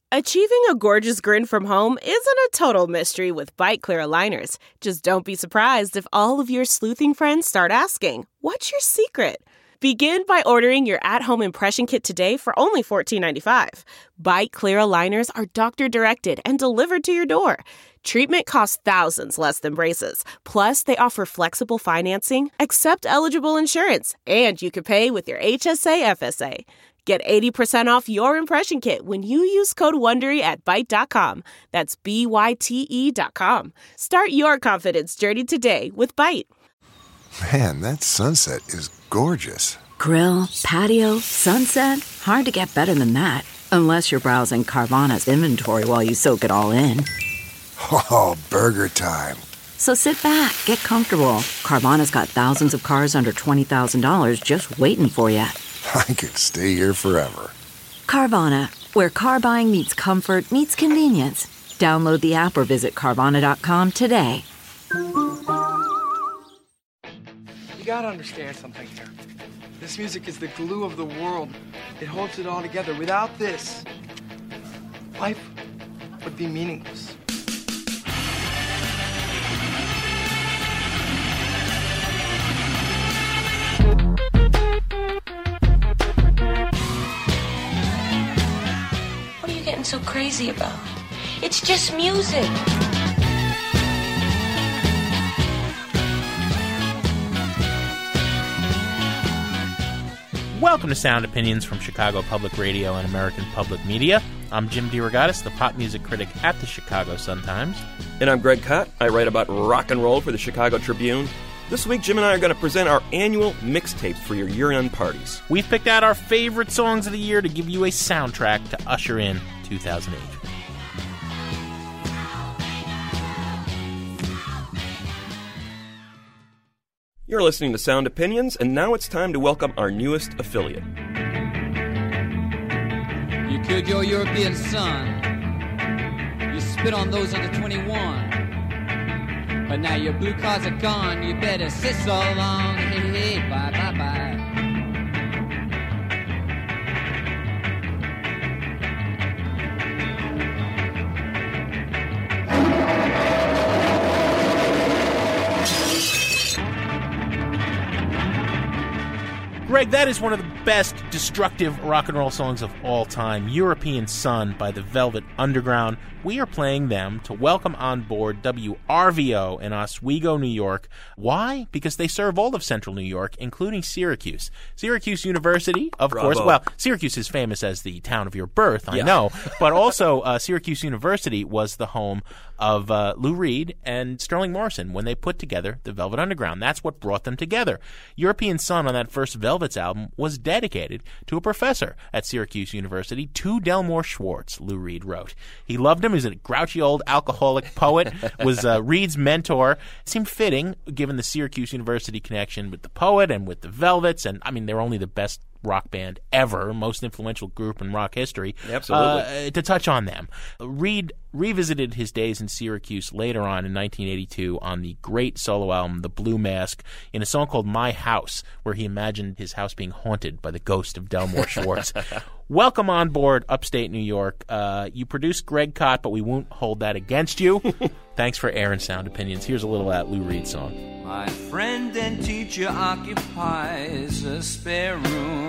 Achieving a gorgeous grin from home isn't a total mystery with Byte Clear aligners. Just don't be surprised if all of your sleuthing friends start asking, "What's your secret?" Begin by ordering your at-home impression kit today for only $14.95. Byte Clear aligners are doctor-directed and delivered to your door. Treatment costs thousands less than braces. Plus, they offer flexible financing, accept eligible insurance, and you can pay with your HSA FSA. Get 80% off your impression kit when you use code WONDERY at Byte.com. That's BYTE.com. Start your confidence journey today with Byte. Man, that sunset is gorgeous. Grill, patio, sunset. Hard to get better than that. Unless you're browsing Carvana's inventory while you soak it all in. Oh, burger time. So sit back, get comfortable. Carvana's got thousands of cars under $20,000 just waiting for you. I could stay here forever. Carvana, where car buying meets comfort, meets convenience. Download the app or visit Carvana.com today. You gotta understand something here. This music is the glue of the world. It holds it all together. Without this, life would be meaningless. What are you getting so crazy about? It's just music. Welcome to Sound Opinions from Chicago Public Radio and American Public Media. I'm Jim DeRogatis, the pop music critic at the Chicago Sun-Times. And I'm Greg Kot. I write about rock and roll for the Chicago Tribune. This week, Jim and I are going to present our annual mixtapes for your year-end parties. We've picked out our favorite songs of the year to give you a soundtrack to usher in 2008. You're listening to Sound Opinions, and now it's time to welcome our newest affiliate. You killed your European son. You spit on those under 21. But now your blue cards are gone. You better sit so long. Hey, hey, bye, bye, bye. Greg, that is one of the best destructive rock and roll songs of all time, European Sun by the Velvet Underground. We are playing them to welcome on board WRVO in Oswego, New York. Why? Because they serve all of central New York, including Syracuse. Syracuse University, of course. Well, Syracuse is famous as the town of your birth, I know. But also, Syracuse University was the home of Lou Reed and Sterling Morrison when they put together the Velvet Underground. That's what brought them together. European Sun on that first Velvet's album was dedicated to a professor at Syracuse University, to Delmore Schwartz, Lou Reed wrote. He loved him. He was a grouchy old alcoholic poet, was Reed's mentor. It seemed fitting, given the Syracuse University connection with the poet and with the Velvets, and I mean, they're only the best rock band ever, most influential group in rock history. Absolutely. To touch on them. Reed revisited his days in Syracuse later on in 1982 on the great solo album The Blue Mask in a song called My House, where he imagined his house being haunted by the ghost of Delmore Schwartz. Welcome on board upstate New York. You produced Greg Kot, but we won't hold that against you. Thanks for airing Sound Opinions. Here's a little of that Lou Reed song. My friend and teacher occupies a spare room.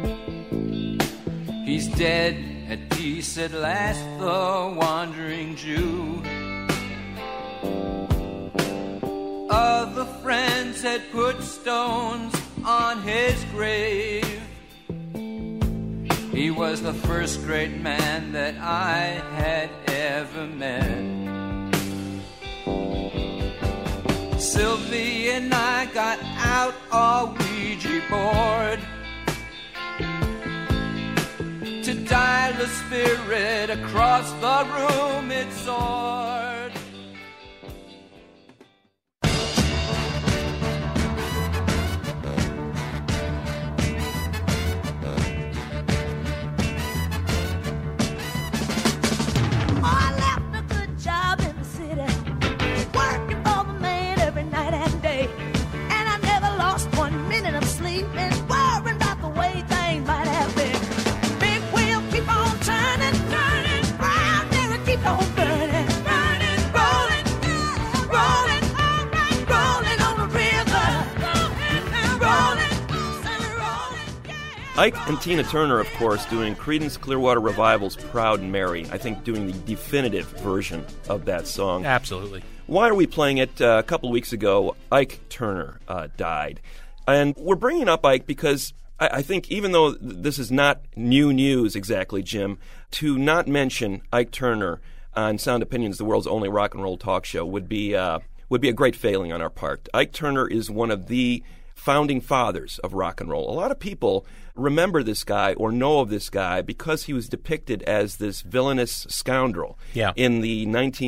He's dead, at peace at last, the wandering Jew. Other friends had put stones on his grave. He was the first great man that I had ever met. Sylvie and I got out our Ouija board to dial a spirit across the room it soared. Worrying about the way things might have been. Big wheel keep on turning, turning. Ike and Tina Turner, of course, doing Creedence Clearwater Revival's Proud Mary. I think doing the definitive version of that song. Absolutely. Why are we playing it? A couple of weeks ago, Ike Turner died. And we're bringing up Ike because I think even though this is not new news exactly, Jim, to not mention Ike Turner on Sound Opinions, the world's only rock and roll talk show, would be a great failing on our part. Ike Turner is one of the founding fathers of rock and roll. A lot of people remember this guy or know of this guy because he was depicted as this villainous scoundrel in the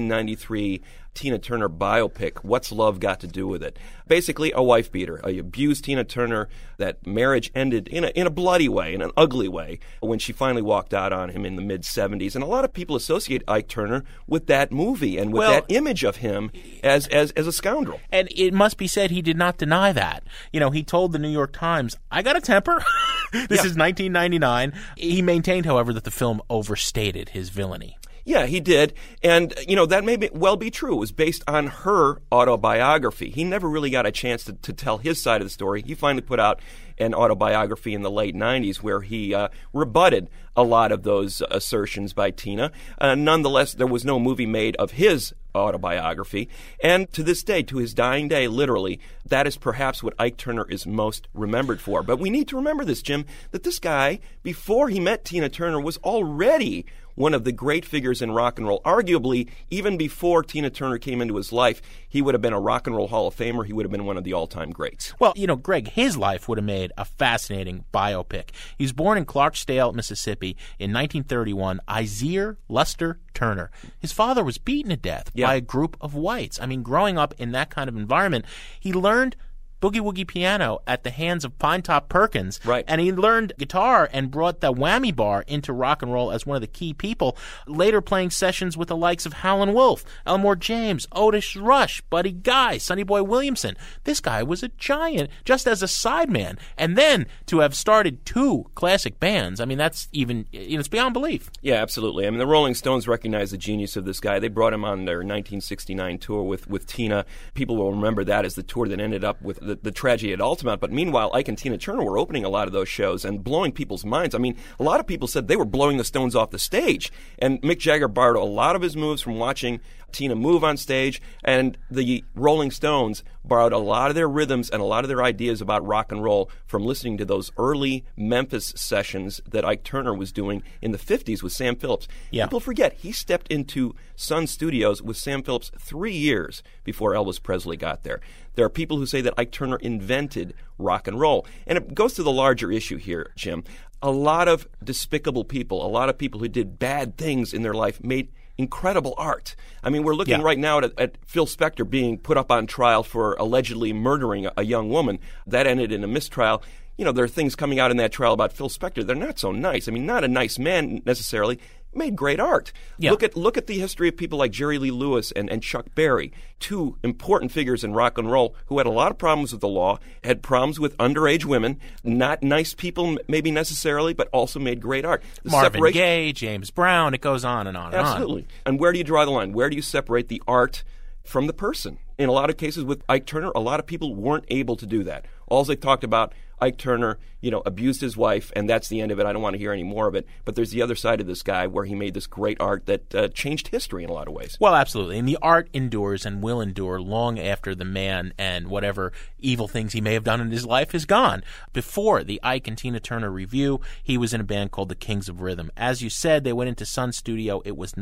1993 Tina Turner biopic, What's Love Got to Do with It? Basically, a wife beater. He abused Tina Turner. That marriage ended in a bloody way, in an ugly way, when she finally walked out on him in the mid-'70s. And a lot of people associate Ike Turner with that movie and with that image of him as a scoundrel. And it must be said he did not deny that. You know, he told the New York Times, I got a temper. This is 1999. He maintained, however, that the film overstated his villainy. Yeah, he did. And, that may well be true. It was based on her autobiography. He never really got a chance to tell his side of the story. He finally put out an autobiography in the late 90s where he rebutted a lot of those assertions by Tina. Nonetheless, there was no movie made of his autobiography. And to this day, to his dying day, literally, that is perhaps what Ike Turner is most remembered for. But we need to remember this, Jim, that this guy, before he met Tina Turner, was already one of the great figures in rock and roll. Arguably, even before Tina Turner came into his life, he would have been a Rock and Roll Hall of Famer. He would have been one of the all-time greats. Well, Greg, his life would have made a fascinating biopic. He was born in Clarksdale, Mississippi in 1931, Isaiah Luster Turner. His father was beaten to death by a group of whites. I mean, growing up in that kind of environment, he learned boogie-woogie piano at the hands of Pinetop Perkins. Right. And he learned guitar and brought the whammy bar into rock and roll as one of the key people, later playing sessions with the likes of Howlin' Wolf, Elmore James, Otis Rush, Buddy Guy, Sonny Boy Williamson. This guy was a giant just as a sideman. And then to have started two classic bands, I mean, that's even, it's beyond belief. Yeah, absolutely. I mean, the Rolling Stones recognized the genius of this guy. They brought him on their 1969 tour with Tina. People will remember that as the tour that ended up with the tragedy at Altamont. But meanwhile, Ike and Tina Turner were opening a lot of those shows and blowing people's minds. I mean, a lot of people said they were blowing the Stones off the stage. And Mick Jagger borrowed a lot of his moves from watching Tina move on stage, and the Rolling Stones borrowed a lot of their rhythms and a lot of their ideas about rock and roll from listening to those early Memphis sessions that Ike Turner was doing in the 50s with Sam Phillips. Yeah. People forget, he stepped into Sun Studios with Sam Phillips 3 years before Elvis Presley got there. There are people who say that Ike Turner invented rock and roll. And it goes to the larger issue here, Jim. A lot of despicable people, a lot of people who did bad things in their life made incredible art. I mean, we're looking right now at Phil Spector being put up on trial for allegedly murdering a young woman. That ended in a mistrial. There are things coming out in that trial about Phil Spector. They're not so nice. I mean, not a nice man necessarily. Made great art. Yeah. Look at the history of people like Jerry Lee Lewis and Chuck Berry, two important figures in rock and roll who had a lot of problems with the law, had problems with underage women, not nice people maybe necessarily, but also made great art. Marvin Gaye, James Brown, it goes on and on and on. Absolutely. And where do you draw the line? Where do you separate the art from the person? In a lot of cases with Ike Turner, a lot of people weren't able to do that. All they talked about, Ike Turner, abused his wife, and that's the end of it. I don't want to hear any more of it. But there's the other side of this guy where he made this great art that changed history in a lot of ways. Well, absolutely. And the art endures and will endure long after the man and whatever evil things he may have done in his life is gone. Before the Ike and Tina Turner review, he was in a band called the Kings of Rhythm. As you said, they went into Sun Studio. It was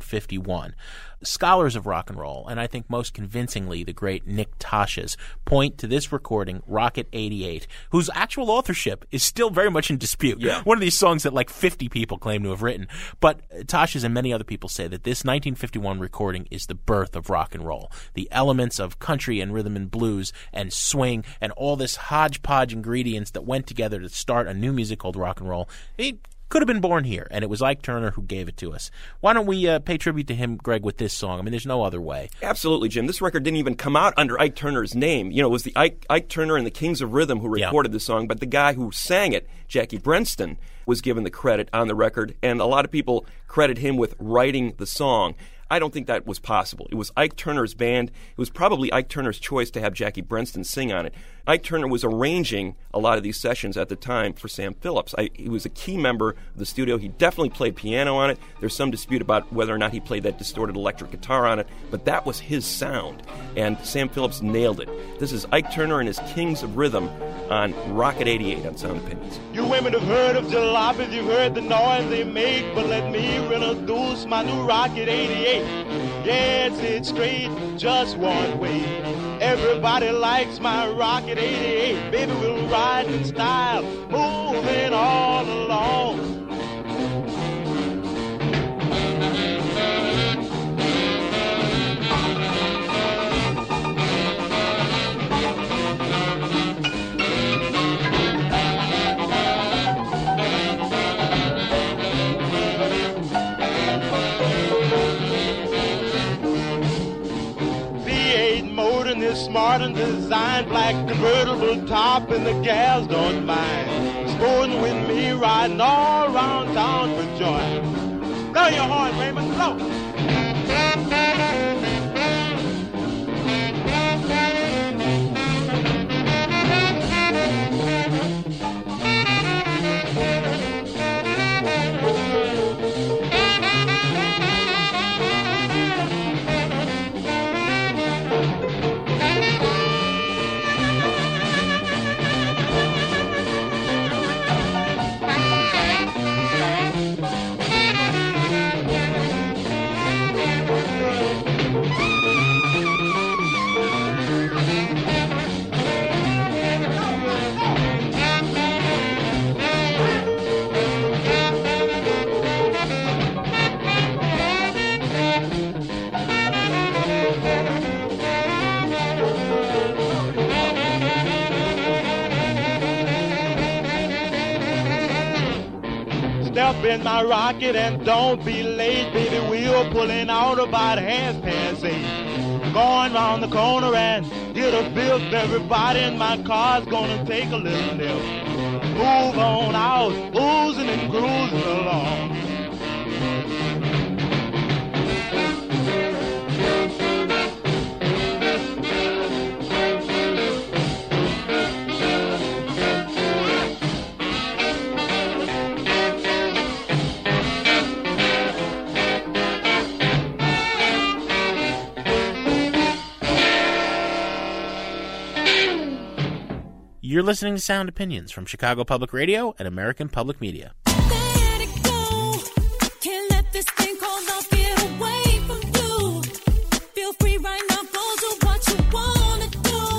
1951. Scholars of rock and roll, and I think most convincingly the great Nick Tosches, point to this recording, Rocket 88, whose actual authorship is still very much in dispute. Yeah. One of these songs that like 50 people claim to have written. But Tosches and many other people say that this 1951 recording is the birth of rock and roll. The elements of country and rhythm and blues and swing and all this hodgepodge ingredients that went together to start a new music called rock and roll. It could have been born here, and it was Ike Turner who gave it to us. Why don't we pay tribute to him, Greg, with this song? I mean, there's no other way. Absolutely, Jim. This record didn't even come out under Ike Turner's name. It was the Ike Turner and the Kings of Rhythm who recorded the song, but the guy who sang it, Jackie Brenston, was given the credit on the record, and a lot of people credit him with writing the song. I don't think that was possible. It was Ike Turner's band. It was probably Ike Turner's choice to have Jackie Brenston sing on it. Ike Turner was arranging a lot of these sessions at the time for Sam Phillips. He was a key member of the studio. He definitely played piano on it. There's some dispute about whether or not he played that distorted electric guitar on it, but that was his sound, and Sam Phillips nailed it. This is Ike Turner and his Kings of Rhythm on Rocket 88 on Sound Opinions. You women have heard of jalopies, you've heard the noise they make, but let me introduce my new Rocket 88. Yes, it's straight, just one way. Everybody likes my Rocket 88. Baby, we'll ride in style, moving all along. Is smart and designed, black convertible top, and the gals don't mind. Sporting with me, riding all around town for joy. Blow your horn, Raymond, blow. Step in my rocket and don't be late, baby. We're pulling out about 8:30. Going round the corner and get a fifth. Everybody in my car's gonna take a little nip. Move on out, oozing and cruising along. You're listening to Sound Opinions from Chicago Public Radio and American Public Media. Let it go. Can't let this thing called love get away from you. Feel free right now, go do what you wanna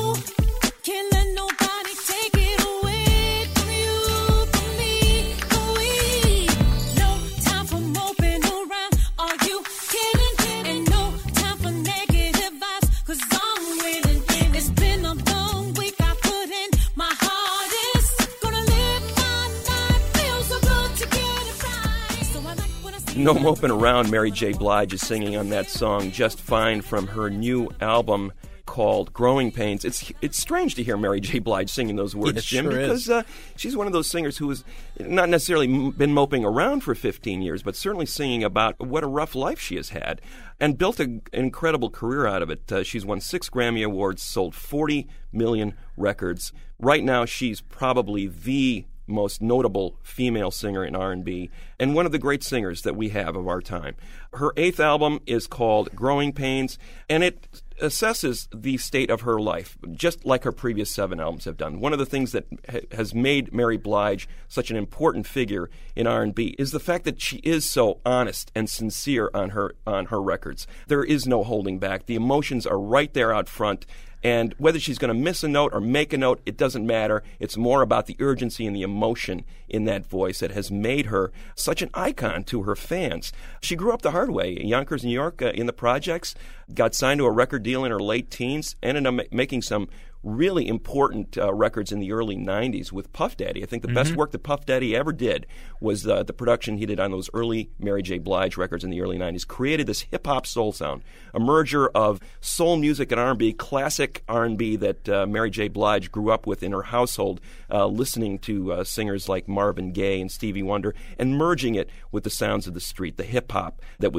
do. Can't let nobody take it away from you, from me, from we. No time for moping around. Are you kidding? And no time for negative vibes, 'cause I'm winning. It's been a long week. I put in my hardest. Gonna live my life. Feels so good to get it right. So I like what I see. No Moping Around, Mary J. Blige is singing on that song just fine from her new album called Growing Pains. It's strange to hear Mary J. Blige singing those words, It Jim, sure because she's one of those singers who has not necessarily been moping around for 15 years, but certainly singing about what a rough life she has had and built an incredible career out of it. She's won 6 Grammy Awards, sold 40 million records. Right now, she's probably the most notable female singer in R&B and one of the great singers that we have of our time. Her 8th album is called Growing Pains, and it assesses the state of her life, just like her previous 7 albums have done. One of the things that has made Mary Blige such an important figure in R&B is the fact that she is so honest and sincere on her records. There is no holding back. The emotions are right there out front. And whether she's going to miss a note or make a note, it doesn't matter. It's more about the urgency and the emotion in that voice that has made her such an icon to her fans. She grew up the hard way. In Yonkers, New York, in the projects, got signed to a record deal in her late teens, ended up making some really important records in the early 90s with Puff Daddy. I think the best work that Puff Daddy ever did was the production he did on those early Mary J. Blige records in the early 90s. Created this hip-hop soul sound, a merger of soul music and R&B, classic R&B that Mary J. Blige grew up with in her household, listening to singers like Marvin Gaye and Stevie Wonder, and merging it with the sounds of the street, the hip-hop that was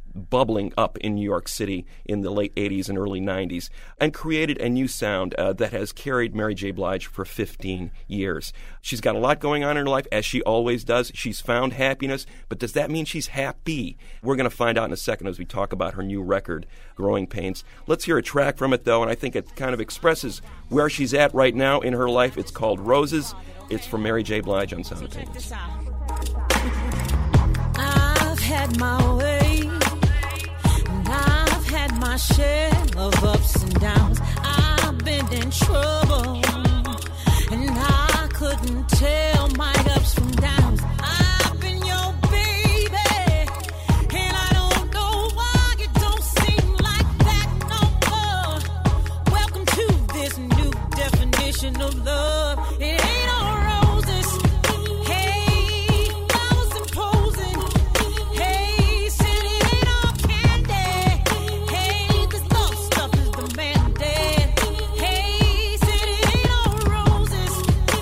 bubbling up in New York City in the late 80s and early 90s, and created a new sound that has carried Mary J. Blige for 15 years. She's got a lot going on in her life, as she always does. She's found happiness, but does that mean she's happy? We're going to find out in a second as we talk about her new record, Growing Pains. Let's hear a track from it, though, and I think it kind of expresses where she's at right now in her life. It's called Roses. It's from Mary J. Blige on Sound Opinions. I've had my way, and I've had my share of ups and downs. I've been in trouble, and I couldn't tell my ups from downs. I've been your baby, and I don't know why it don't seem like that no more. Welcome to this new definition of love. It ain't all roses. Hey, flowers imposing. Hey, said it ain't all candy. Hey, this love stuff is demanding. Hey, said it ain't all roses.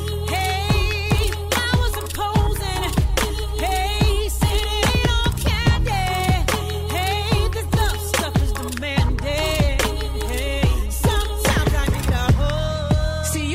Hey, flowers imposing. Hey, said it ain't all candy. Hey, this love stuff is demanding. Hey, sometimes I need a hug. See,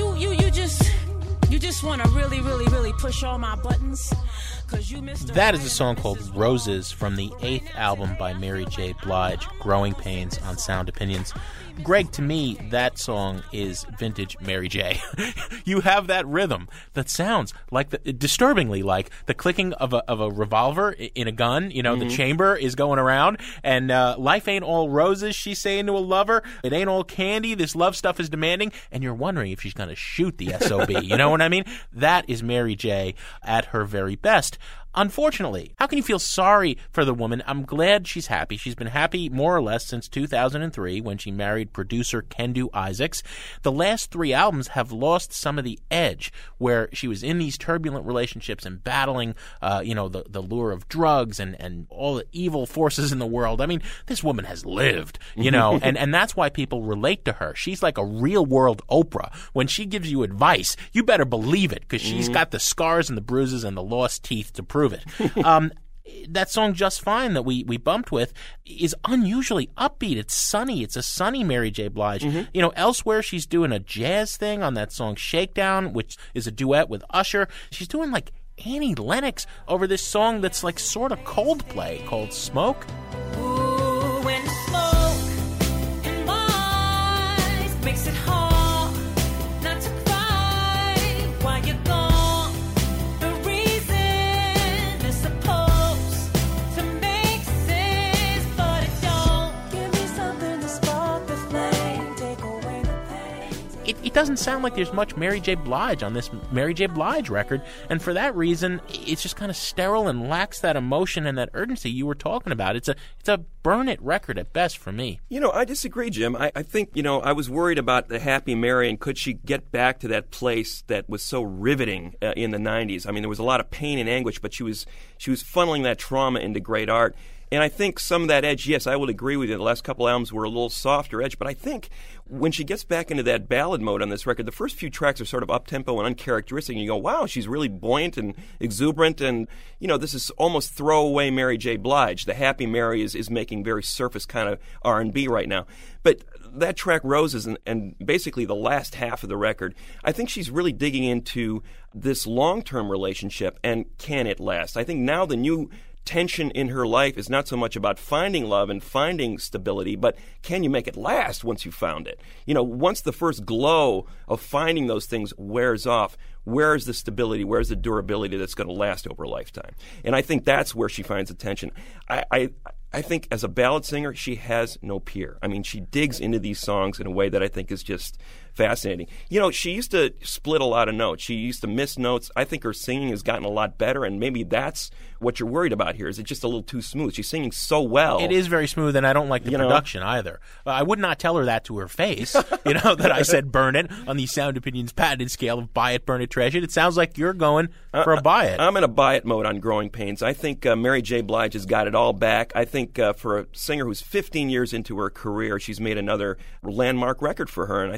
you just want to really push all my buttons. 'Cause you missed a That is a song called Roses from the 8th album by Mary J. Blige, Growing Pains on Sound Opinions. Greg, to me, that song is vintage Mary J. You have that rhythm that sounds like disturbingly like the clicking of a revolver in a gun. You know, the chamber is going around, and life ain't all roses, she's saying to a lover. It ain't all candy. This love stuff is demanding, and you're wondering if she's going to shoot the SOB. You know what I mean? That is Mary J. at her very best. Unfortunately, how can you feel sorry for the woman? I'm glad she's happy. She's been happy more or less since 2003 when she married producer Kendu Isaacs. The last 3 albums have lost some of the edge where she was in these turbulent relationships and battling, the lure of drugs and all the evil forces in the world. I mean, this woman has lived, and that's why people relate to her. She's like a real world Oprah. When she gives you advice, you better believe it because she's got the scars and the bruises and the lost teeth to prove it. That song Just Fine that we bumped with is unusually upbeat. It's sunny. It's a sunny Mary J. Blige. Elsewhere she's doing a jazz thing on that song Shakedown, which is a duet with Usher. She's doing like Annie Lennox over this song that's like sort of Coldplay called Smoke. Ooh, when smoke and lies makes it hard not to cry while you're gone. It doesn't sound like there's much Mary J. Blige on this Mary J. Blige record, and for that reason, it's just kind of sterile and lacks that emotion and that urgency you were talking about. It's a burn-it record at best for me. I disagree, Jim. I think, I was worried about the Happy Mary, and could she get back to that place that was so riveting in the 90s? I mean, there was a lot of pain and anguish, but she was funneling that trauma into great art. And I think some of that edge, yes, I would agree with you. The last couple albums were a little softer edge, but I think when she gets back into that ballad mode on this record, the first few tracks are sort of up-tempo and uncharacteristic, and you go, wow, she's really buoyant and exuberant, and, this is almost throwaway Mary J. Blige. The Happy Mary is making very surface kind of R&B right now. But that track Roses and basically the last half of the record, I think she's really digging into this long-term relationship, and can it last? I think now the new tension in her life is not so much about finding love and finding stability, but can you make it last once you found it? Once the first glow of finding those things wears off, where's the stability, where's the durability that's going to last over a lifetime? And I think that's where she finds the tension. I think as a ballad singer, she has no peer. I mean, she digs into these songs in a way that I think is just fascinating. She used to split a lot of notes. She used to miss notes. I think her singing has gotten a lot better, and maybe that's what you're worried about here. Is it just a little too smooth? She's singing so well. It is very smooth, and I don't like the production either. I would not tell her that to her face, that I said burn it on the Sound Opinions patented scale of buy it, burn it, trash it. It sounds like you're going for a buy it. I'm in a buy it mode on Growing Pains. I think Mary J. Blige has got it all back. I think for a singer who's 15 years into her career, she's made another landmark record for her, and I think it's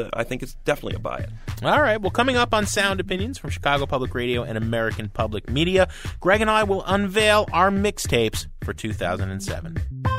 I think it's definitely a buy it. All right. Well, coming up on Sound Opinions from Chicago Public Radio and American Public Media, Greg and I will unveil our mixtapes for 2007.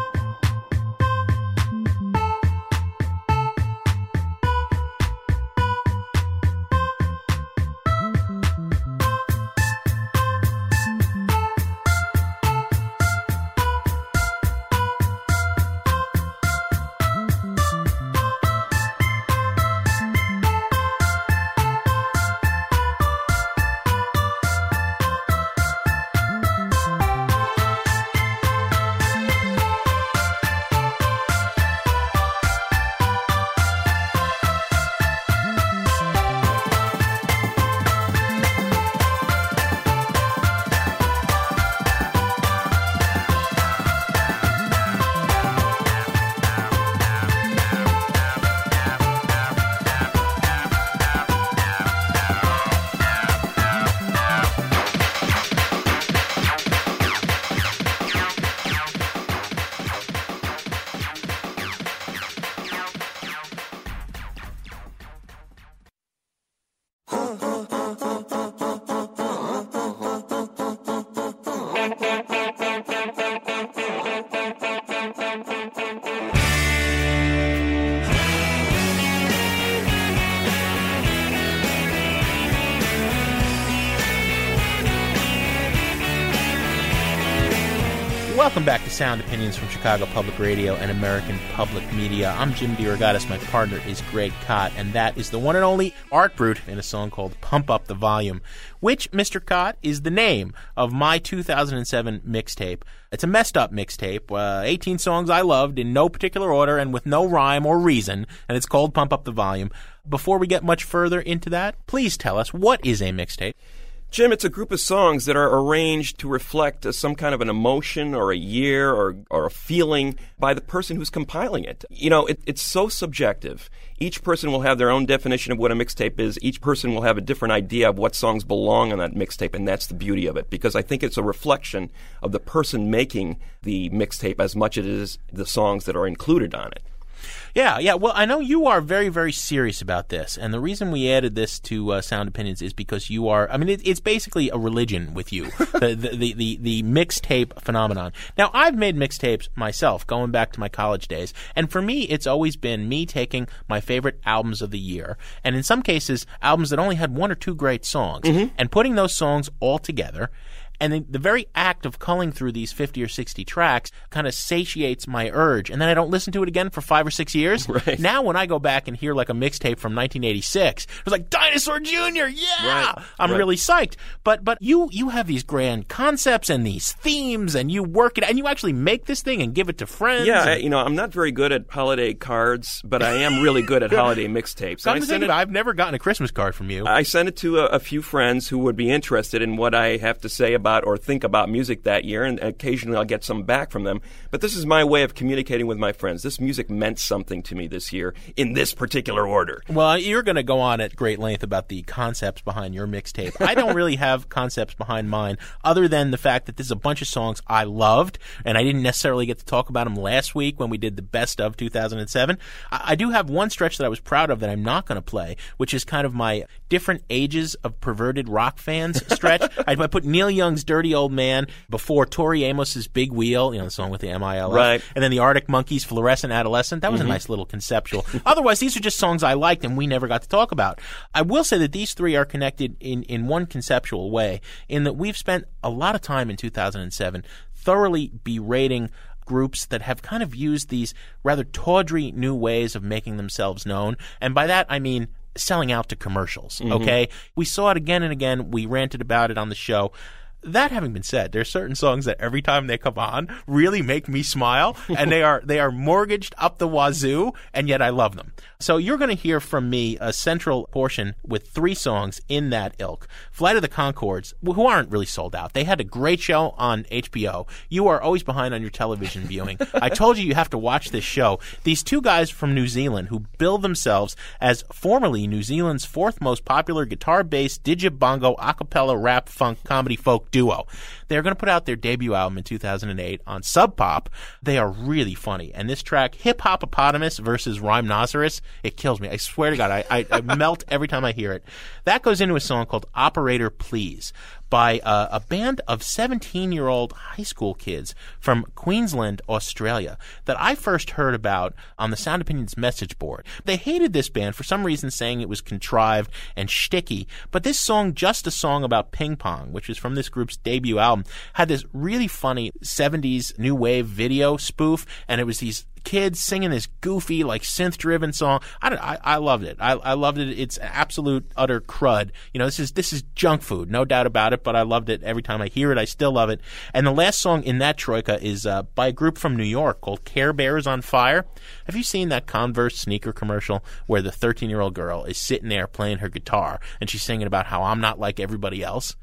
Welcome back to Sound Opinions from Chicago Public Radio and American Public Media. I'm Jim DeRogatis. My partner is Greg Kot, and that is the one and only Art Brut in a song called Pump Up the Volume, which, Mr. Kot, is the name of my 2007 mixtape. It's a messed up mixtape, 18 songs I loved in no particular order and with no rhyme or reason, and it's called Pump Up the Volume. Before we get much further into that, please tell us, what is a mixtape? Jim, it's a group of songs that are arranged to reflect some kind of an emotion or a year or a feeling by the person who's compiling it. You know, it's so subjective. Each person will have their own definition of what a mixtape is. Each person will have a different idea of what songs belong on that mixtape, and that's the beauty of it, because I think it's a reflection of the person making the mixtape as much as it is the songs that are included on it. Yeah. Well, I know you are very, very serious about this, and the reason we added this to Sound Opinions is because you are. I mean, it's basically a religion with you, the mixtape phenomenon. Now, I've made mixtapes myself, going back to my college days, and for me, it's always been me taking my favorite albums of the year, and in some cases, albums that only had one or two great songs, and putting those songs all together. And the very act of culling through these 50 or 60 tracks kind of satiates my urge. And then I don't listen to it again for 5 or 6 years. Right. Now when I go back and hear like a mixtape from 1986, it was like Dinosaur Jr., yeah! Right. I'm really psyched. But you have these grand concepts and these themes, and you work it, and you actually make this thing and give it to friends. Yeah, I'm not very good at holiday cards, but I am really good at holiday mixtapes. I've never gotten a Christmas card from you. I send it to a few friends who would be interested in what I have to say about or think about music that year, and occasionally I'll get some back from them. But this is my way of communicating with my friends. This music meant something to me this year in this particular order. Well, you're going to go on at great length about the concepts behind your mixtape. I don't really have concepts behind mine other than the fact that this is a bunch of songs I loved, and I didn't necessarily get to talk about them last week when we did the best of 2007. I do have one stretch that I was proud of that I'm not going to play, which is kind of my different ages of perverted rock fans stretch. I put Neil Young's Dirty Old Man before Tori Amos's Big Wheel, the song with the MILF, right. And then the Arctic Monkeys' Fluorescent Adolescent. That was a nice little conceptual. Otherwise, these are just songs I liked and we never got to talk about. I will say that these three are connected in one conceptual way, in that we've spent a lot of time in 2007 thoroughly berating groups that have kind of used these rather tawdry new ways of making themselves known. And by that, I mean selling out to commercials, okay? We saw it again and again. We ranted about it on the show. That having been said, there are certain songs that every time they come on really make me smile, and they are mortgaged up the wazoo, and yet I love them. So you're going to hear from me a central portion with 3 songs in that ilk. Flight of the Conchords, who aren't really sold out. They had a great show on HBO. You are always behind on your television viewing. I told you have to watch this show. These 2 guys from New Zealand who bill themselves as formerly New Zealand's 4th most popular guitar-based digibongo a cappella rap funk comedy folk duo. They're going to put out their debut album in 2008 on Sub Pop. They are really funny. And this track, Hip Hopopotamus versus Rhymenoceros, it kills me. I swear to God, I melt every time I hear it. That goes into a song called Operator Please by a band of 17-year-old high school kids from Queensland, Australia, that I first heard about on the Sound Opinions message board. They hated this band for some reason, saying it was contrived and shticky, but this song, Just a Song About Ping Pong, which is from this group's debut album, had this really funny 70s new wave video spoof, and it was these kids singing this goofy, like, synth-driven song. I loved it. I loved it. It's absolute utter crud. You know, this is junk food, no doubt about it, but I loved it. Every time I hear it, I still love it. And the last song in that troika is by a group from New York called Care Bears on Fire. Have you seen that Converse sneaker commercial where the 13-year-old girl is sitting there playing her guitar and she's singing about how I'm not like everybody else?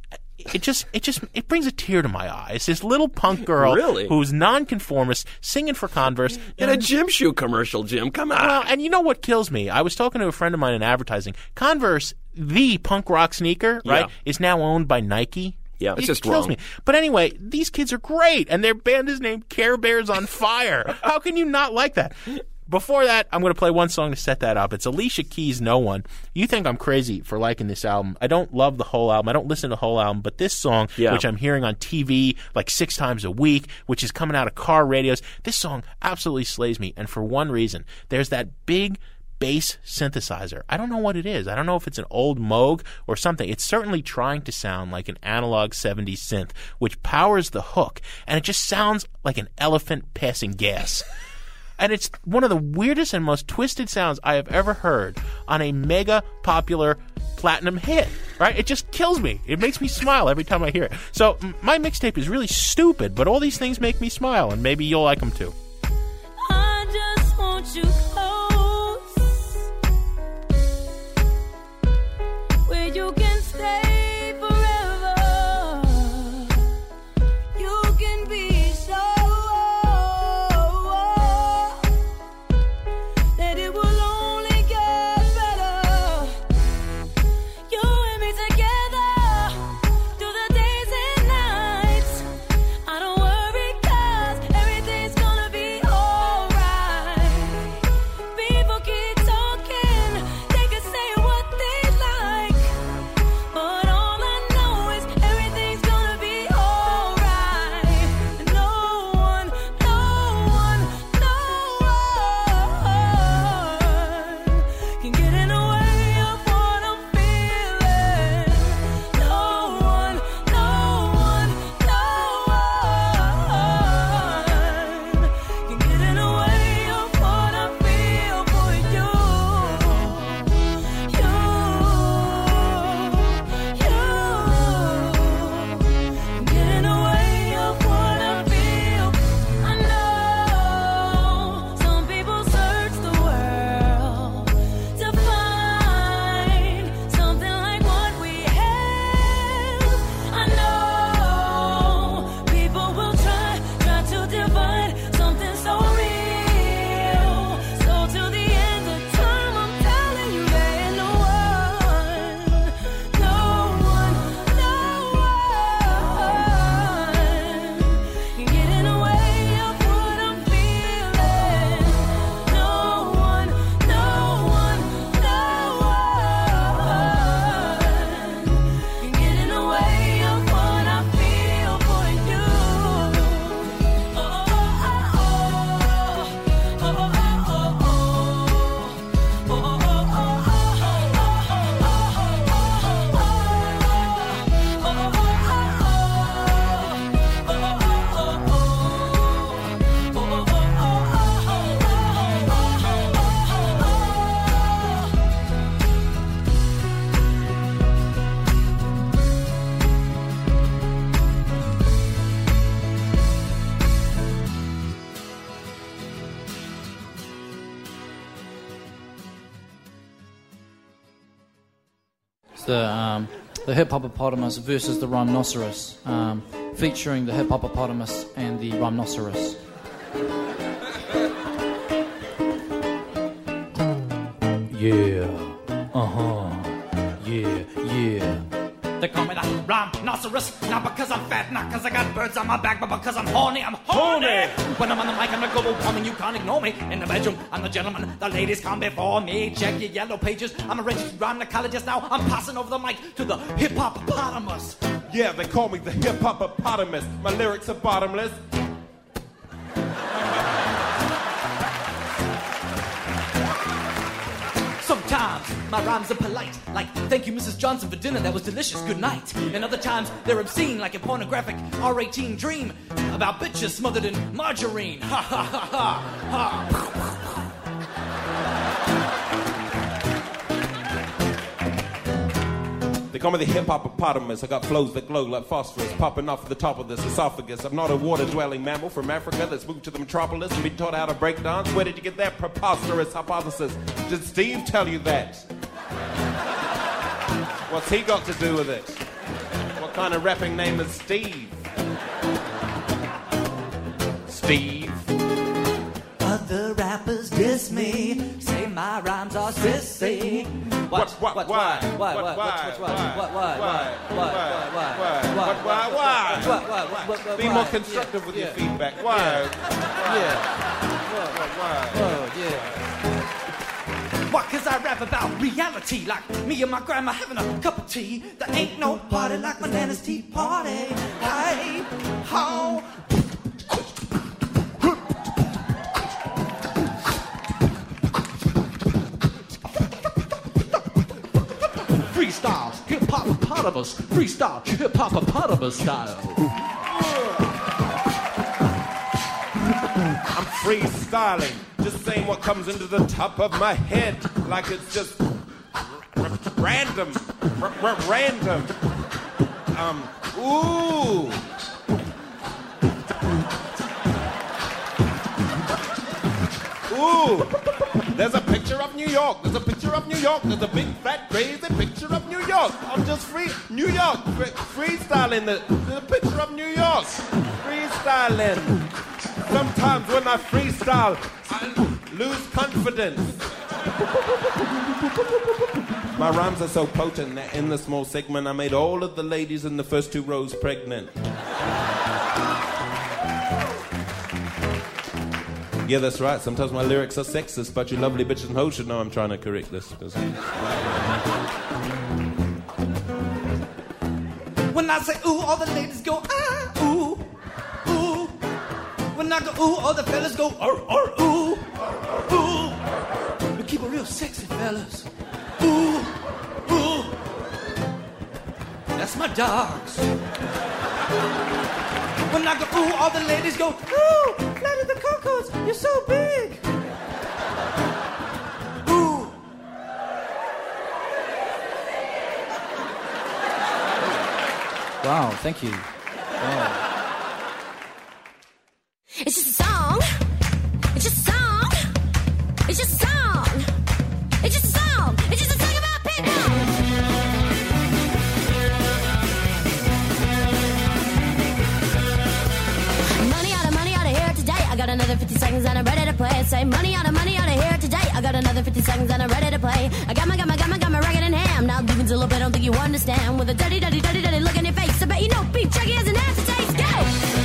It brings a tear to my eyes. This little punk girl who's nonconformist singing for Converse in a gym shoe commercial, Jim. Come on. Well, and you know what kills me? I was talking to a friend of mine in advertising. Converse, the punk rock sneaker, right, is now owned by Nike. Yeah, it's just kills wrong. me. But anyway, these kids are great, and their band is named Care Bears on Fire. How can you not like that? Before that, I'm going to play one song to set that up. It's Alicia Keys' No One. You think I'm crazy for liking this album. I don't love the whole album. I don't listen to the whole album. But this song, which I'm hearing on TV like 6 times a week, which is coming out of car radios, this song absolutely slays me. And for one reason, there's that big bass synthesizer. I don't know what it is. I don't know if it's an old Moog or something. It's certainly trying to sound like an analog 70s synth, which powers the hook. And it just sounds like an elephant passing gas. And it's one of the weirdest and most twisted sounds I have ever heard on a mega popular platinum hit, right? It just kills me. It makes me smile every time I hear it. So my mixtape is really stupid, but all these things make me smile, and maybe you'll like them too. I just want you close, where you can stay forever. You can be so that it will only get better. You and me together through the days and nights. I don't worry 'cause everything's gonna be alright. People keep talking, they can say what they like, but all I know is everything's gonna be alright. No one can get in the way of what I'm feeling. No one can get in the way of what I feel for you. You can get in the way of what I feel. I know some people search the world to find something like what we have. I know people will try to divide something so real. So till the end of time, I'm telling you there ain't no one can get in the way of what I'm feeling. No one can get in the way of what I feel for you. It's the hip hopopotamus versus the rhinoceros, featuring the hip hopopotamus and the rhinoceros. Yeah, yeah. The call me the rhinoceros. Not because I'm fat, not because I got birds on my back, but because I'm horny. I'm horny. When I'm on the mic, I'm the global woman. You can't ignore me. In the bedroom, I'm the gentleman. The ladies come before me. Check your yellow pages. I'm a registered rhymologist now. I'm passing over the mic to the hip-hop-opotamus. Yeah, they call me the hip-hop-opotamus. My lyrics are bottomless. Sometimes my rhymes are polite, like thank you Mrs. Johnson for dinner, that was delicious, good night. And other times they're obscene, like a pornographic R-18 dream about bitches smothered in margarine. Ha ha ha ha ha. They call me the hip-hop-opotamus. I got flows that glow like phosphorus popping off the top of this esophagus. I'm not a water-dwelling mammal from Africa that's moved to the metropolis and been taught how to break dance. Where did you get that preposterous hypothesis? Did Steve tell you that? What's he got to do with it? What kind of rapping name is Steve? Steve. Other rappers diss me, say my rhymes are sissy. Why? Be more constructive with your feedback. Why? Why? Cause I rap about reality, like me and my grandma having a cup of tea. There ain't no party like my nana's tea party. Hey, ho. Freestyle, hip-hop-opotamus. Freestyle, hip-hop-opotamus style. I'm freestyling, just saying what comes into the top of my head, like it's just random. Random. Ooh. Ooh. There's a picture of New York. There's a picture of New York. There's a big, fat, crazy picture of New York. I'm just New York, freestyling. There's a picture of New York. Freestyling. Sometimes when I freestyle, I lose confidence. My rhymes are so potent that in the small segment I made all of the ladies in the first 2 rows pregnant. Yeah, that's right. Sometimes my lyrics are sexist, but you lovely bitches and hoes should know I'm trying to correct this. When I say ooh, all the ladies go ah, ooh, ooh. When I go ooh, all the fellas go ooh, ooh. We keep it real sexy, fellas. Ooh, ooh. That's my dogs. When I go ooh, all the ladies go ooh. Flatter the cocos, you're so big. Ooh. Wow, thank you. Wow. It's just a song. It's just a song. It's just a song. It's just a song. It's just a song about people. Money out of here today. I got another 50 seconds and I'm ready to play. Say money out of here today. I got another 50 seconds and I'm ready to play. I got my record in hand. Now deep into a little bit, don't think you understand. With a dirty look in your face. I bet you know beef jerky has an aftertaste. Go!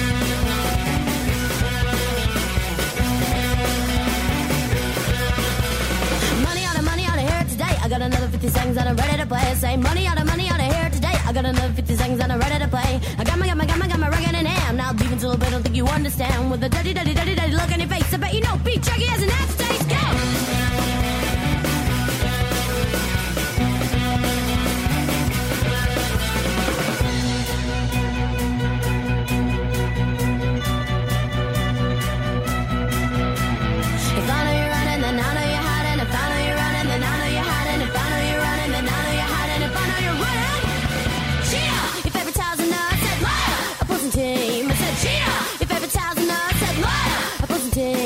Money out of here today. I got another 50 seconds and I'm ready to play. Say money out of here today. I got another 50 seconds and I'm ready to play. I got my record in hand. Now deep into a little bit, don't think you understand. With a dirty look in your face. I bet you know beef jerky has an aftertaste. Go! Team. I said, cheer! If every thousand I said, liar! I put some team.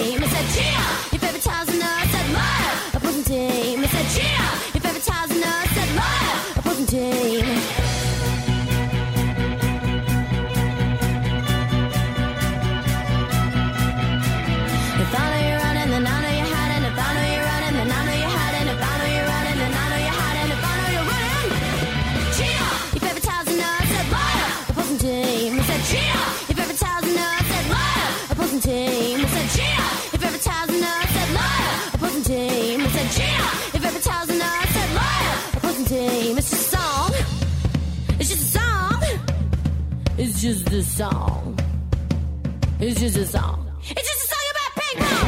just a song. It's just a song. It's just a song about ping pong.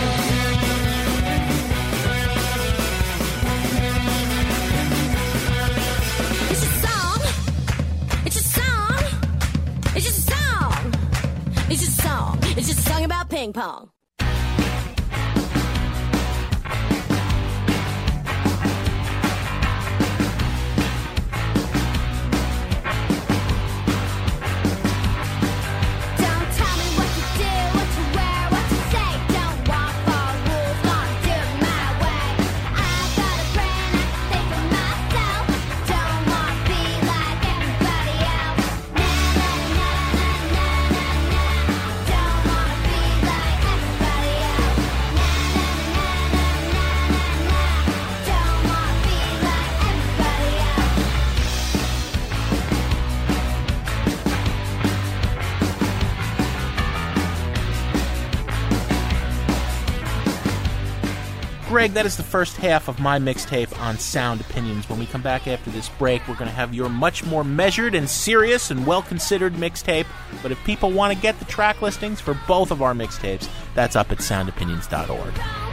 It's just a song. It's just a song. It's just a song. It's just a song. It's just a song about ping pong. Greg, that is the first half of my mixtape on Sound Opinions. When we come back after this break, we're going to have your much more measured and serious and well-considered mixtape. But if people want to get the track listings for both of our mixtapes, that's up at soundopinions.org.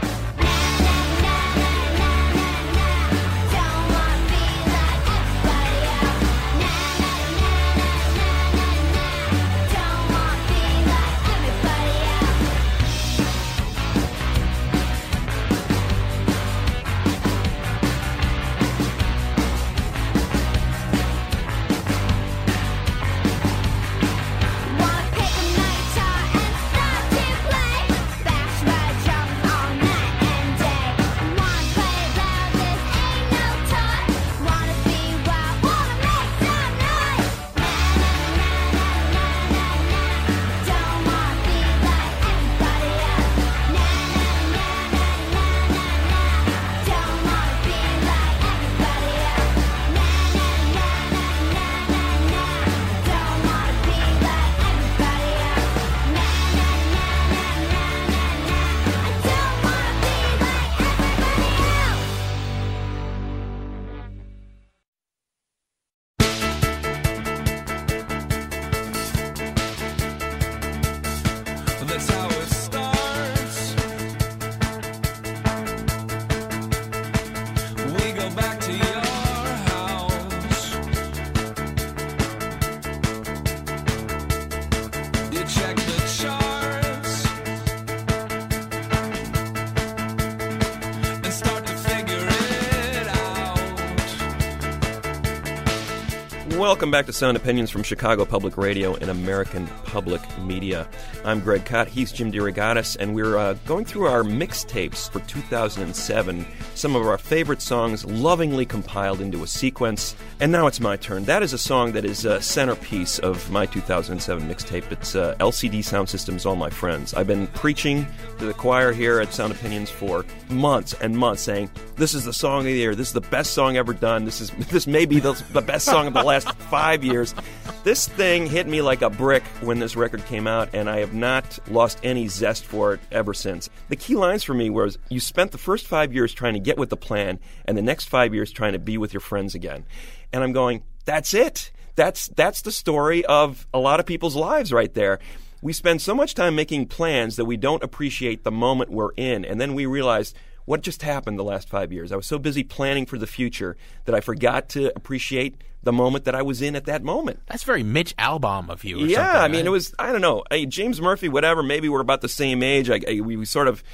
Welcome back to Sound Opinions from Chicago Public Radio and American Public Media. I'm Greg Kot, he's Jim DeRogatis, and we're going through our mixtapes for 2007, some of our favorite songs lovingly compiled into a sequence. And now it's my turn. That is a song that is a centerpiece of my 2007 mixtape. It's LCD Soundsystem's All My Friends. I've been preaching to the choir here at Sound Opinions for months and months, saying, this is the song of the year, this is the best song ever done, this may be the best song of the last 5 years. This thing hit me like a brick when this record came out, and I have not lost any zest for it ever since. The key lines for me was, you spent the first 5 years trying to get with the plan, and the next 5 years trying to be with your friends again. And I'm going, that's it. That's the story of a lot of people's lives right there. We spend so much time making plans that we don't appreciate the moment we're in, and then we realize, what just happened the last 5 years? I was so busy planning for the future that I forgot to appreciate the moment that I was in at that moment. That's very Mitch Albom of you or something. Yeah, I mean, it was, I don't know, James Murphy, whatever, maybe we're about the same age. We sort of,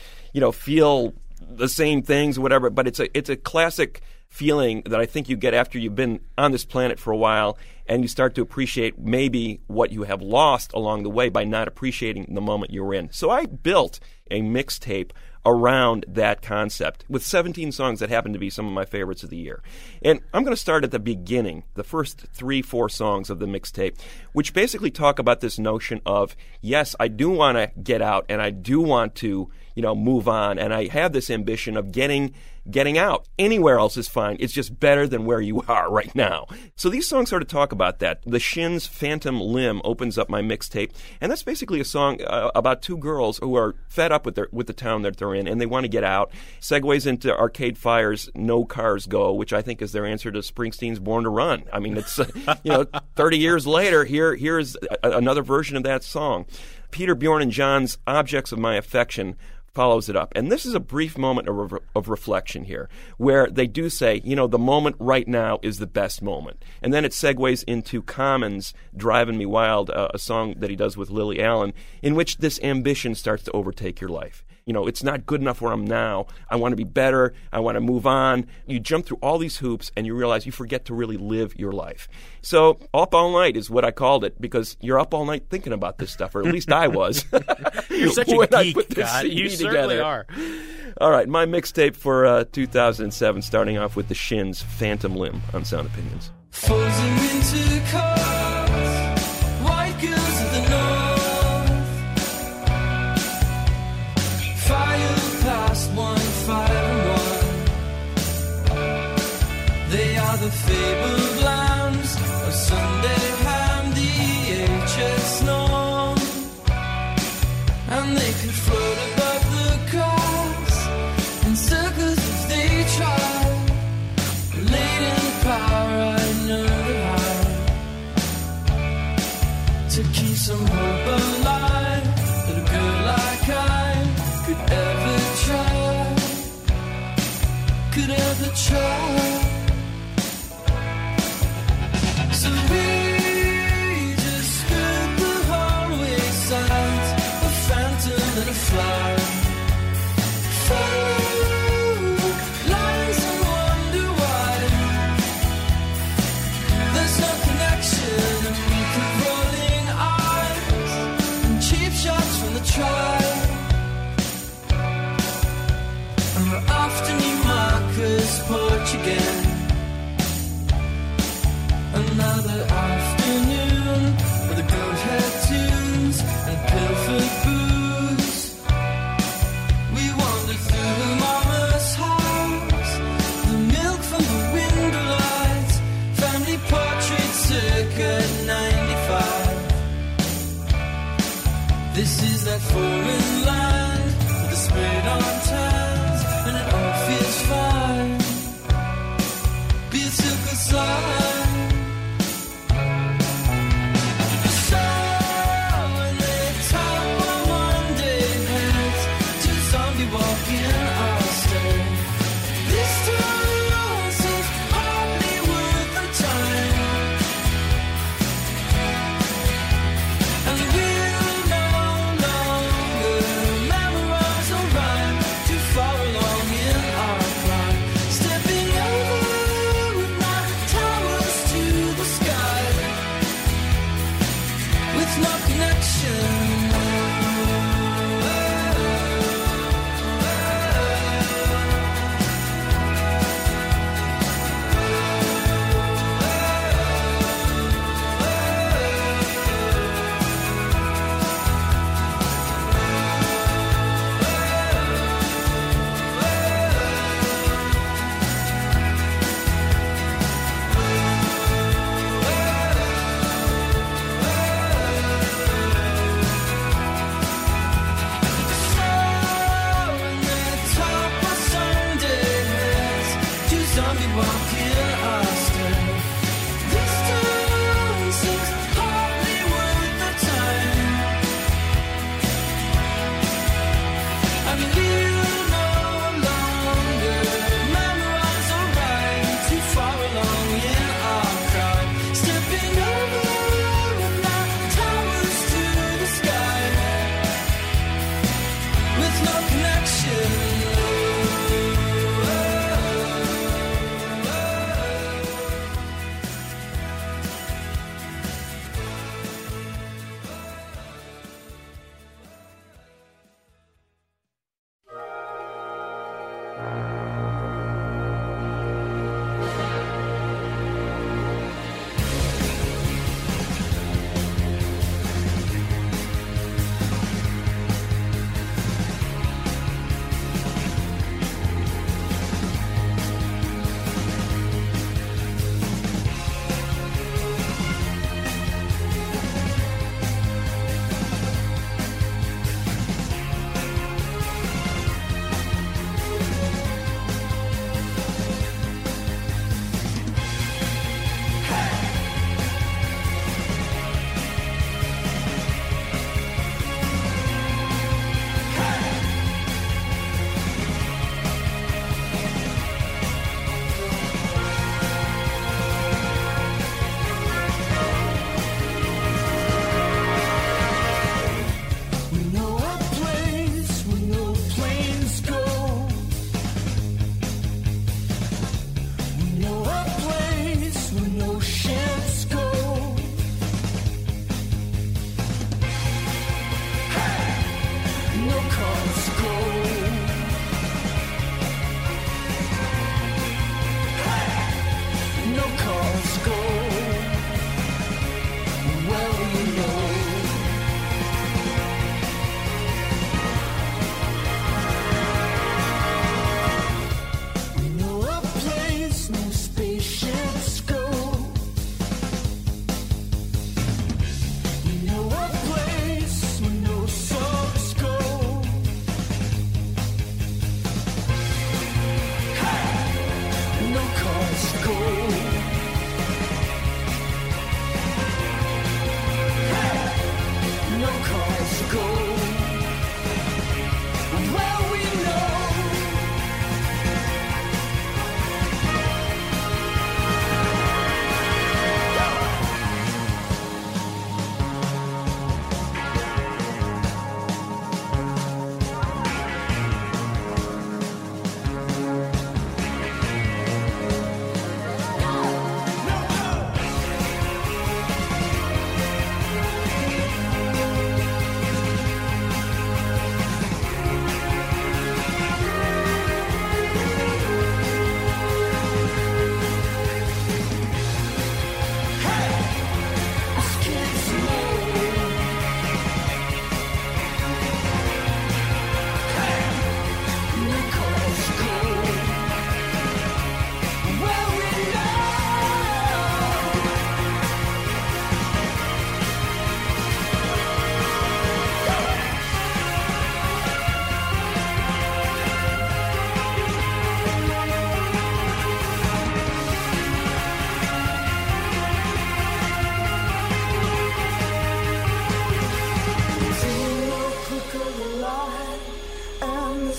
feel the same things, whatever, but it's a classic feeling that I think you get after you've been on this planet for a while and you start to appreciate maybe what you have lost along the way by not appreciating the moment you're in. So I built a mixtape around that concept with 17 songs that happen to be some of my favorites of the year. And I'm going to start at the beginning, the first 3-4 songs of the mixtape, which basically talk about this notion of, yes, I do want to get out and I do want to, move on, and I have this ambition of getting getting out. Anywhere else is fine. It's just better than where you are right now. So these songs sort of talk about that. The Shins' Phantom Limb opens up my mixtape, and that's basically a song about two girls who are fed up with the town that they're in, and they want to get out. Segues into Arcade Fire's No Cars Go, which I think is their answer to Springsteen's Born to Run. I mean, it's 30 years later, here's another version of that song. Peter, Bjorn, and John's Objects of My Affection follows it up. And this is a brief moment of reflection here, where they do say, the moment right now is the best moment. And then it segues into Common's Driving Me Wild, a song that he does with Lily Allen, in which this ambition starts to overtake your life. It's not good enough where I'm now. I want to be better. I want to move on. You jump through all these hoops and you realize you forget to really live your life. So Up All Night is what I called it, because you're up all night thinking about this stuff, or at least I was. You're such a geek, God. You certainly are. All right, my mixtape for 2007, starting off with the Shins' Phantom Limb on Sound Opinions. Folding into cars, white girls of the north. File past 151. They are the fabled lambs of Sunday ham, the HS norm. And they could float above the cars in circles if they tried. Latent power, I know how to keep some hope alive, that a girl like I could ever try. So we just skirt the hallway signs, a phantom and a fly. Follow lines and wonder why there's no connection, and we keep rolling eyes and cheap shots from the trial. And we're after new markers porch again. Another afternoon with the goat head tunes and pilfered booze. We wandered through Mama's house, the milk from the window lights, family portrait circa 95. This is that foreign land with the spade on tans, and it all feels fine. Be a silk aside.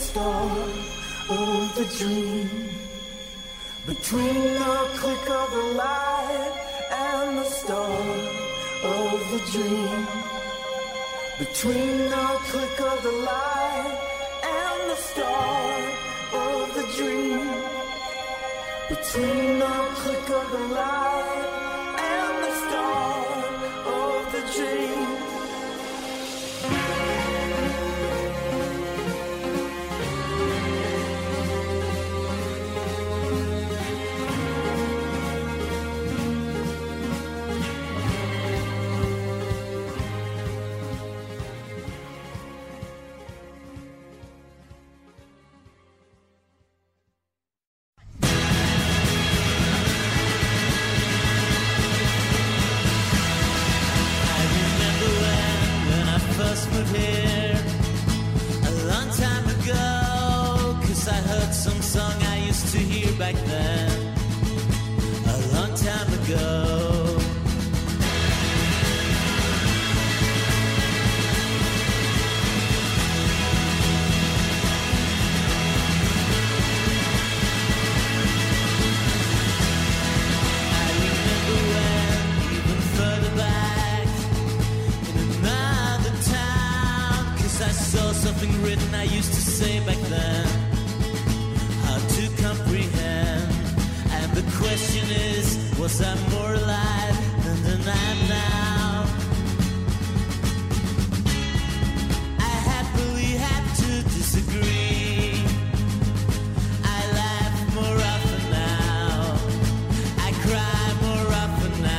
start of the dream. Between the click of the light and the start of the dream. Between the click of the light and the start of the dream. Between the click of the light and the start of the dream. First moved here a long time ago, 'cause I heard some song I used to hear back then, a long time ago. I remember when, even further back, I saw something written I used to say back then, hard to comprehend. And the question is, was I more alive than I am now? I happily have to disagree. I laugh more often now. I cry more often now.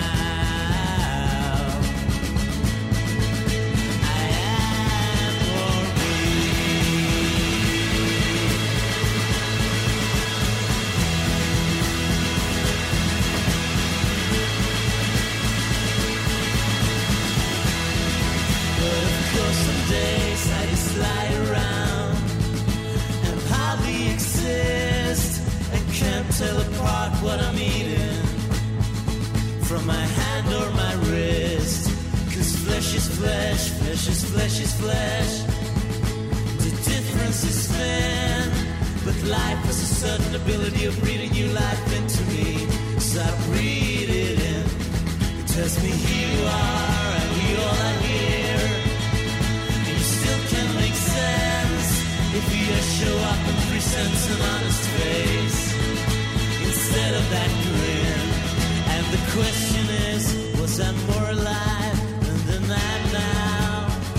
Some days I just lie around and hardly exist, and can't tell apart what I'm eating from my hand or my wrist. 'Cause flesh is flesh, flesh is flesh is flesh. The difference is thin, but life has a certain ability of breathing new life into me. So I breathe it in. It tells me here you are and we all are here. Can make sense if you just show up and present an honest face instead of that grin. And the question is, was I more alive than I am now?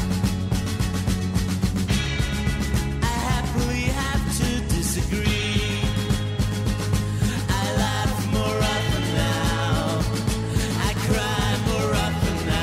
I happily have to disagree. I laugh more often now. I cry more often now.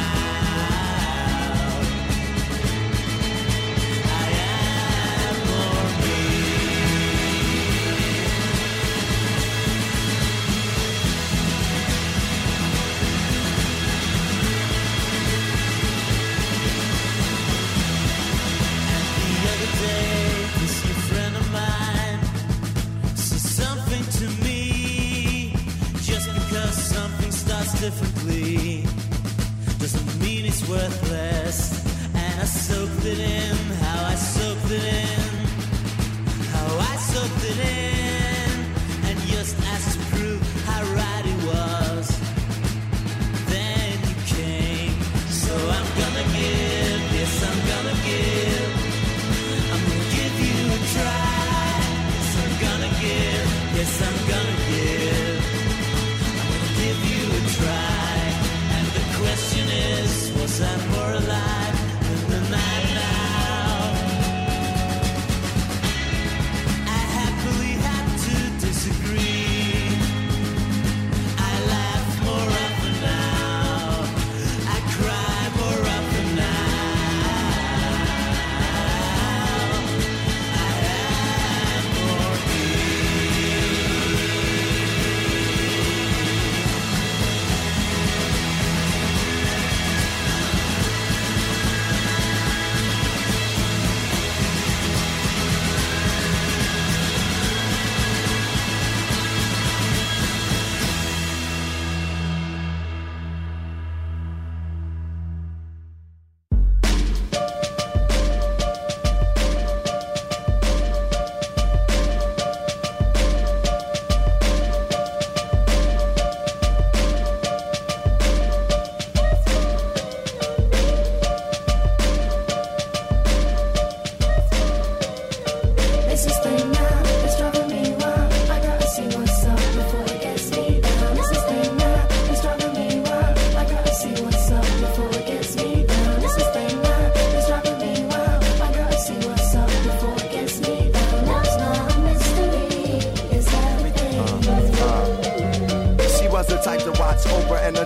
This new friend of mine said something to me. Just because something starts differently doesn't mean it's worthless. And I soaked it in, how I soaked it in, how I soaked it in, and just asked to prove how right it was. Then you came, so I'm gonna give, yes I'm gonna give. I'm gonna give you a try. Yes, I'm gonna give. Yes, I'm gonna give. I'm gonna give you a try.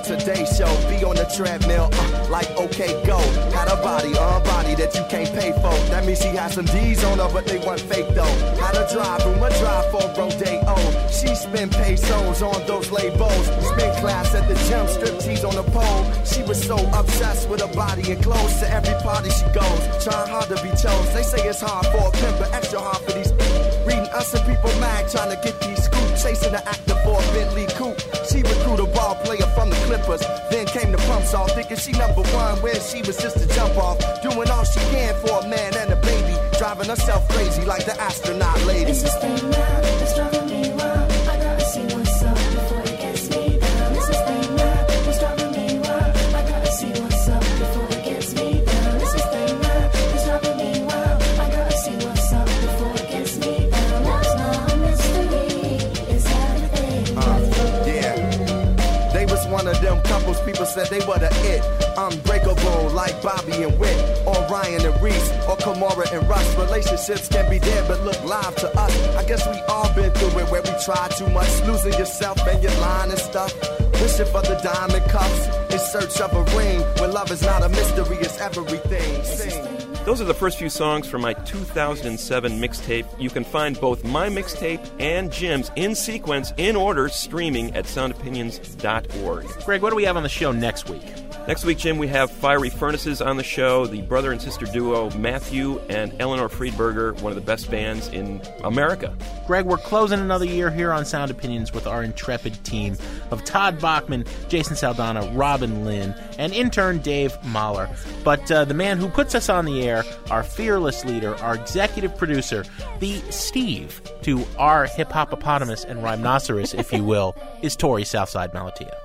Today Show. Be on the treadmill, like okay, go. Had a body, body that you can't pay for. That means she had some D's on her, but they weren't fake though. Had a drive room, a drive for Rodeo. She spent pesos on those labels. Spent class at the gym, strip tease on the pole. She was so obsessed with her body and clothes. To every party she goes, trying hard to be chose. They say it's hard for a pimp, but extra hard for these reading Us and People mag, trying to get these scoops. Chasing the actor for a Bentley coupe. She recruited a ball player from the Clippers. Then came the pump song, thinking she number one, where she was just a jump off. Doing all she can for a man and a baby. Driving herself crazy like the astronaut lady. It's this thing now that's driving me wild. I gotta see what's up before it gets me down. It's this thing now that's driving me wild. I gotta see what's up before it gets me down. It's this thing now that's driving me wild. I gotta see what's up before it gets me down. Love's not a mystery, it's everything. Yeah. They was one of them couples people said they were the it. Unbreakable like Bobby and Whit, or Ryan and Reese, or Kamora and Russ. Relationships can be dead but look live to us. I guess we all been through it where we try too much, losing yourself and your line and stuff. Wishing for the diamond cuffs in search of a ring. When love is not a mystery, it's everything. Sing. Those are the first few songs from my 2007 mixtape. You can find both my mixtape and Jim's in sequence, in order, streaming at soundopinions.org. Greg, what do we have on the show next week? Next week, Jim, we have Fiery Furnaces on the show, the brother and sister duo Matthew and Eleanor Friedberger, one of the best bands in America. Greg, we're closing another year here on Sound Opinions with our intrepid team of Todd Bachman, Jason Saldana, Robin Lynn, and intern Dave Mahler. But the man who puts us on the air, our fearless leader, our executive producer, the Steve to our hip-hopopotamus and rhinoceros, if you will, is Tori Southside Malatia.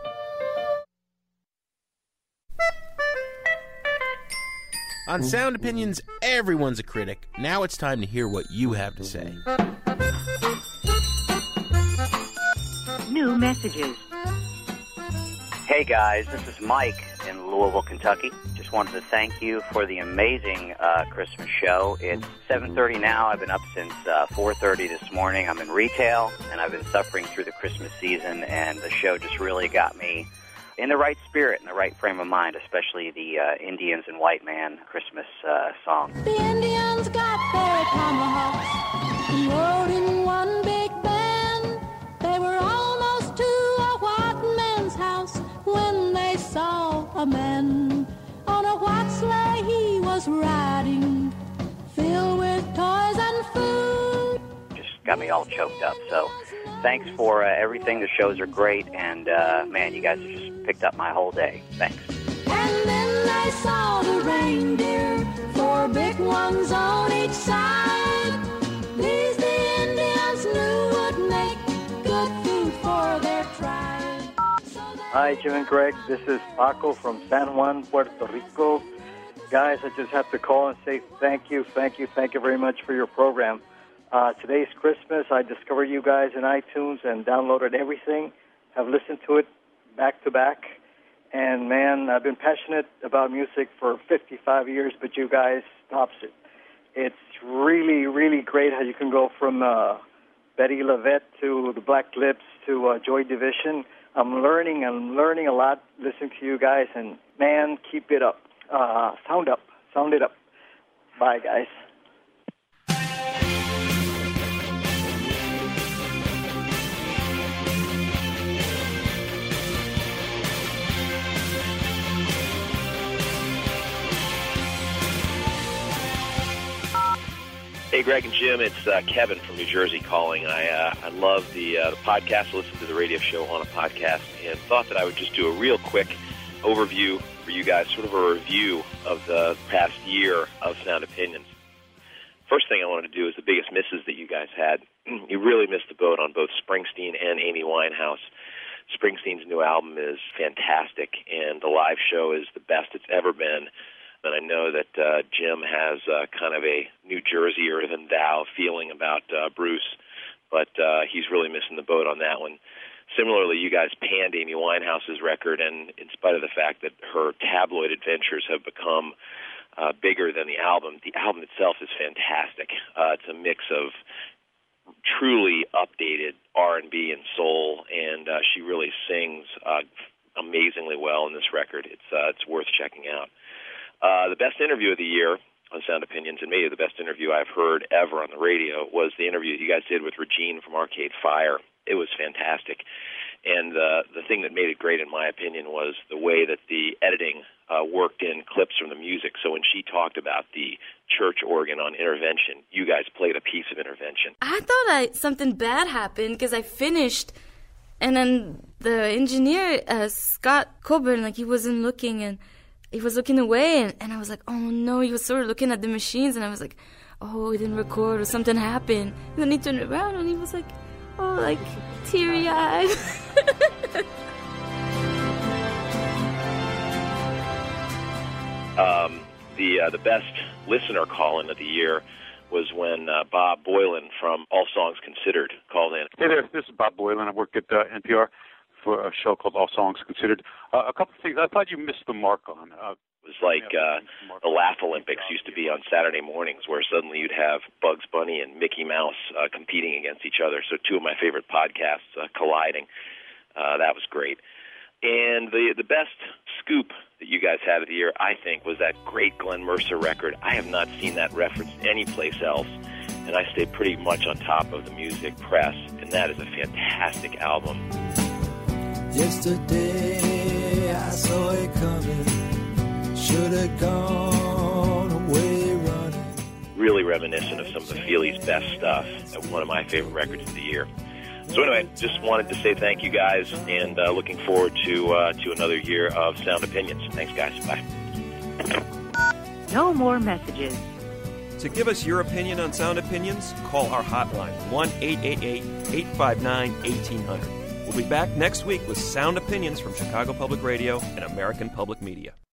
On Sound Opinions, everyone's a critic. Now it's time to hear what you have to say. New messages. Hey guys, this is Mike in Louisville, Kentucky. Just wanted to thank you for the amazing Christmas show. It's 7:30 now. I've been up since 4:30 this morning. I'm in retail, and I've been suffering through the Christmas season, and the show just really got me in the right spirit, in the right frame of mind, especially the Indians and White Man Christmas song. The Indians got their tomahawks and rode in one big band. They were almost to a white man's house when they saw a man on a white sleigh he was riding, filled with toys and food. Just got me all choked up, so thanks for everything. The shows are great, and man, you guys have just picked up my whole day. Thanks. And then they saw the reindeer, 4 big ones on each side. These the Indians knew would make good food for their tribe. Hi, Jim and Greg. This is Paco from San Juan, Puerto Rico. Guys, I just have to call and say thank you very much for your program. Today's Christmas. I discovered you guys in iTunes and downloaded everything. Have listened to it back to back. And, man, I've been passionate about music for 55 years, but you guys tops it. It's really, really great how you can go from Betty LaVette to the Black Lips to Joy Division. I'm learning a lot listening to you guys, and, man, keep it up. Sound it up. Bye, guys. Hey, Greg and Jim, it's Kevin from New Jersey calling. I love the podcast, listen to the radio show on a podcast, and thought that I would just do a real quick overview for you guys, sort of a review of the past year of Sound Opinions. First thing I wanted to do is the biggest misses that you guys had. You really missed the boat on both Springsteen and Amy Winehouse. Springsteen's new album is fantastic, and the live show is the best it's ever been. And I know that Jim has kind of a New Jerseyer than thou feeling about Bruce, but he's really missing the boat on that one. Similarly, you guys panned Amy Winehouse's record, and in spite of the fact that her tabloid adventures have become bigger than the album itself is fantastic. It's a mix of truly updated R&B and soul, and she really sings amazingly well in this record. It's worth checking out. The best interview of the year on Sound Opinions, and maybe the best interview I've heard ever on the radio, was the interview you guys did with Regine from Arcade Fire. It was fantastic. And the thing that made it great, in my opinion, was the way that the editing worked in clips from the music. So when she talked about the church organ on Intervention, you guys played a piece of Intervention. I thought something bad happened because I finished, and then the engineer, Scott Coburn, he wasn't looking, and he was looking away, and I was like, oh no, he was sort of looking at the machines, and I was like, oh, he didn't record, or something happened. And then he turned around, and he was like, oh, teary-eyed. The best listener call-in of the year was when Bob Boylan from All Songs Considered called in. Hey there, this is Bob Boylan. I work at NPR for a show called All Songs Considered. A couple of things I thought you missed the mark on. It was like the Laugh Olympics used to be on Saturday mornings, where suddenly you'd have Bugs Bunny and Mickey Mouse competing against each other. So two of my favorite podcasts colliding. That was great. And the best scoop that you guys had of the year, I think, was that great Glenn Mercer record. I have not seen that referenced anyplace else, and I stay pretty much on top of the music press, and that is a fantastic album. Yesterday I saw it coming, should have gone away running. Really reminiscent of some of the Feelies' best stuff, and one of my favorite records of the year. So anyway, just wanted to say thank you guys, and looking forward to another year of Sound Opinions. Thanks, guys. Bye. No more messages. To give us your opinion on Sound Opinions, call our hotline, 1-888-859-1800. We'll be back next week with Sound Opinions from Chicago Public Radio and American Public Media.